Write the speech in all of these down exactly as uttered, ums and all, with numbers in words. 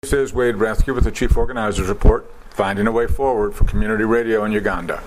This is Wade Rathke with the Chief Organizer's Report, Finding a Way Forward for Community Radio in Uganda.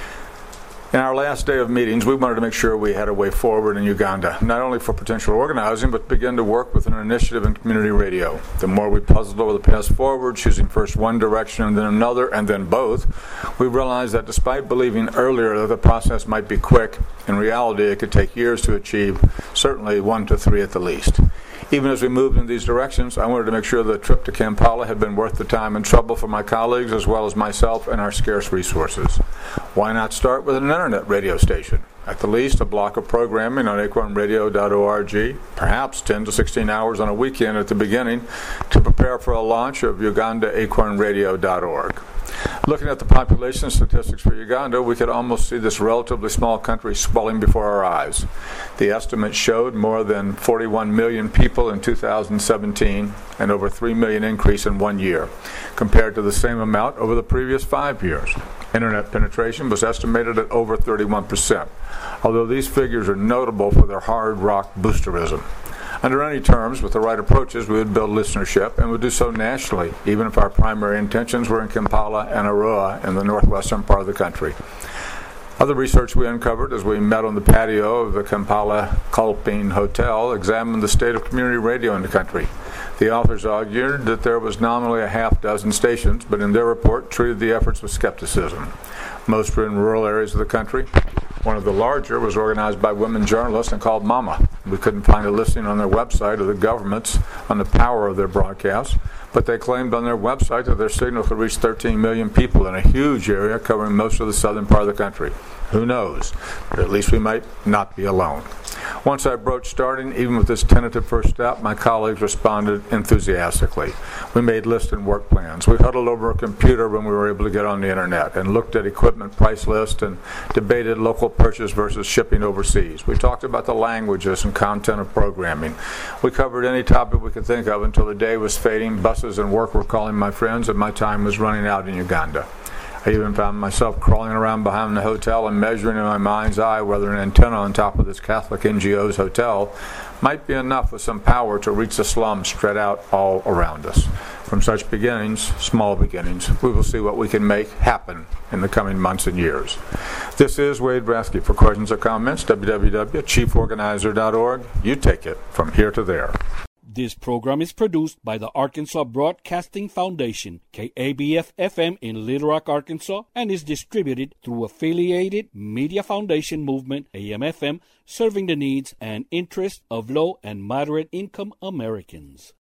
In our last day of meetings, we wanted to make sure we had a way forward in Uganda, not only for potential organizing, but begin to work with an initiative in community radio. The more we puzzled over the path forward, choosing first one direction and then another, and then both, we realized that despite believing earlier that the process might be quick, in reality it could take years to achieve, certainly one to three at the least. Even as we moved in these directions, I wanted to make sure the trip to Kampala had been worth the time and trouble for my colleagues as well as myself and our scarce resources. Why not start with an internet radio station? At the least, a block of programming on acorn radio dot org, perhaps ten to sixteen hours on a weekend at the beginning, to prepare for a launch of Uganda acorn radio dot org. Looking at the population statistics for Uganda, we could almost see this relatively small country swelling before our eyes. The estimate showed more than forty-one million people in two thousand seventeen, and over three million increase in one year, compared to the same amount over the previous five years. Internet penetration was estimated at over thirty-one percent, although these figures are notable for their hard rock boosterism. Under any terms, with the right approaches, we would build listenership and would do so nationally, even if our primary intentions were in Kampala and Arua in the northwestern part of the country. Other research we uncovered as we met on the patio of the Kampala Culpine Hotel examined the state of community radio in the country. The authors argued that there was nominally a half dozen stations, but in their report treated the efforts with skepticism. Most were in rural areas of the country. One of the larger was organized by women journalists and called Mama. We couldn't find a listing on their website of the governments on the power of their broadcasts, but they claimed on their website that their signal could reach thirteen million people in a huge area covering most of the southern part of the country. Who knows? But at least we might not be alone. Once I broached starting, even with this tentative first step, my colleagues responded enthusiastically. We made lists and work plans. We huddled over a computer when we were able to get on the internet and looked at equipment price lists and debated local purchase versus shipping overseas. We talked about the languages and content of programming. We covered any topic we could think of until the day was fading, buses and work were calling my friends, and my time was running out in Uganda. I even found myself crawling around behind the hotel and measuring in my mind's eye whether an antenna on top of this Catholic N G O's hotel might be enough with some power to reach the slums spread out all around us. From such beginnings, small beginnings, we will see what we can make happen in the coming months and years. This is Wade Rathke. For questions or comments, w w w dot chief organizer dot org. You take it from here to there. This program is produced by the Arkansas Broadcasting Foundation, K A B F F M in Little Rock, Arkansas, and is distributed through Affiliated Media Foundation Movement, A M F M, serving the needs and interests of low and moderate income Americans.